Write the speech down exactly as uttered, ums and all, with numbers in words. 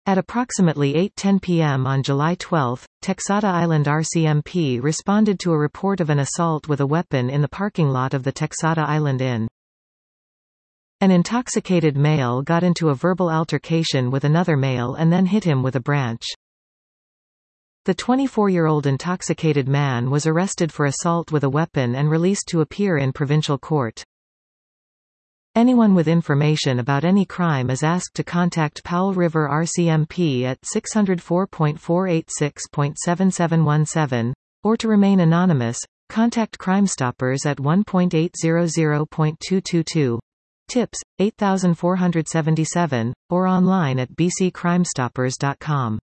At approximately eight ten p m on July twelfth, Texada Island R C M P responded to a report of an assault with a weapon in the parking lot of the Texada Island Inn. An intoxicated male got into a verbal altercation with another male and then hit him with a branch. The twenty-four-year-old intoxicated man was arrested for assault with a weapon and released to appear in provincial court. Anyone with information about any crime is asked to contact Powell River R C M P at six oh four, four eight six, seven seven one seven, or to remain anonymous, contact Crime Stoppers at one eight hundred point two two two, tips, eight four seven seven, or online at b c crime stoppers dot com.